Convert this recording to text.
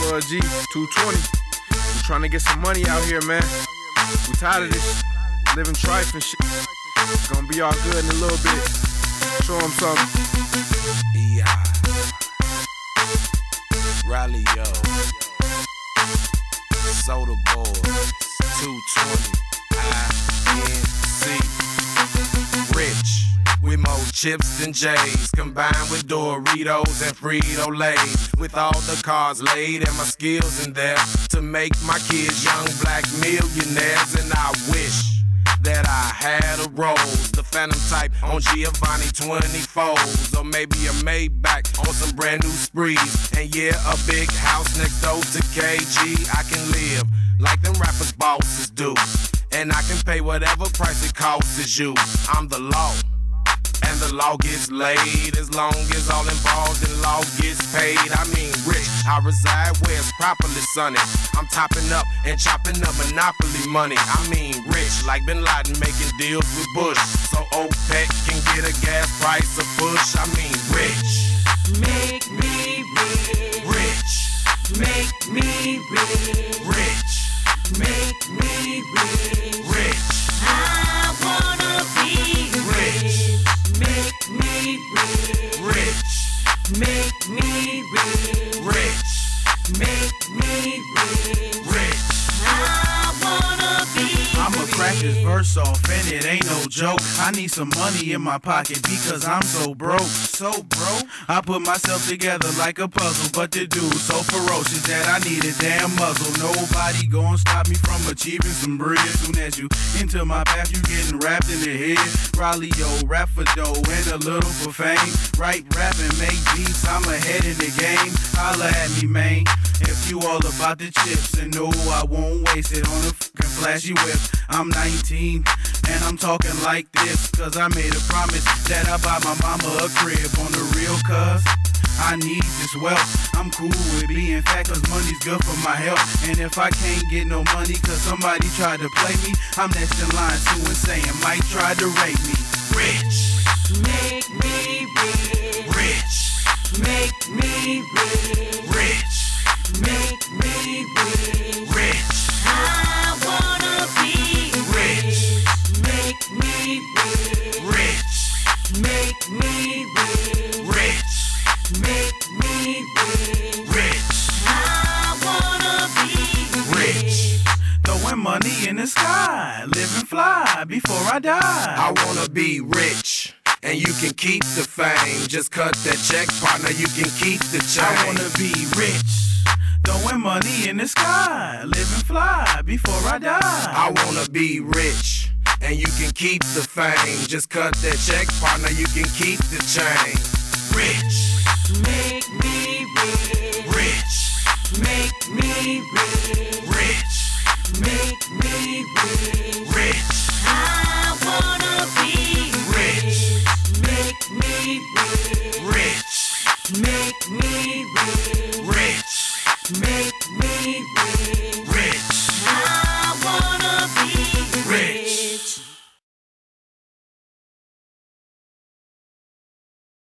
G, 220. We trying to get some money out here, man. We tired of this living trife and shit. It's gonna be all good in a little bit. Show them something. E.I. Rally, yo. Soda Boys, 220. INC. Rich. With more chips than J's, combined with Doritos and Frito-Lays. With all the cards laid and my skills in there to make my kids young black millionaires. And I wish that I had a Rolls, the Phantom type on Giovanni 24s, or maybe a Maybach on some brand new sprees. And yeah, a big house next door to KG. I can live like them rappers bosses do, and I can pay whatever price it costs as you. I'm the law, and the law gets laid as long as all involved in law gets paid. I mean rich, I reside where it's properly sunny. I'm topping up and chopping up monopoly money. I mean rich, like Bin Laden making deals with Bush, so OPEC can get a gas price of push. I mean rich. Make me rich. Rich. Make me rich. Rich. Make me rich. Rich. I wanna be rich. Make me rich. Rich. Make me rich. Rich. Make me rich. Rich. I wanna be I'ma rich. crack this verse off and it ain't no joke. I need some money in my pocket because I'm so broke. So broke, I put myself together like a puzzle, but the dude's so ferocious that I need a damn muzzle. Nobody gon' stop me from achieving some bread. Soon as you enter my path, you getting wrapped in the head. Raleigh, yo, rap for dough and a little for fame. Write, rap, and make beats, I'm ahead in the game. Holla at me, man, if you all about the chips. And no, I won't waste it on a fucking flashy whip. I'm 19 and I'm talking like this, cause I made a promise that I buy my mama a crib on the real, cuz I need this wealth. I'm cool with being fat cause money's good for my health. And if I can't get no money cause somebody tried to play me, I'm next in line suing saying Mike tried to rape me. Rich. Make me rich. Rich. Make me rich. Rich. Make me rich. Rich. I wanna be Rich. Make me rich. Rich. Make me rich. Rich. Make me rich. Rich. I wanna be Rich. Throwing money in the sky, living fly before I die. I wanna be rich, and you can keep the fame. Just cut that check, partner, you can keep the change. I wanna be rich, throwing money in the sky, living fly before I die. I wanna be rich, and you can keep the fame. Just cut that check, partner, you can keep the change. Rich. Make me rich. Rich. Make me rich. Rich. Make me rich. Rich. I wanna be Rich. Make me rich. Rich. Make me rich. Rich. Make me rich.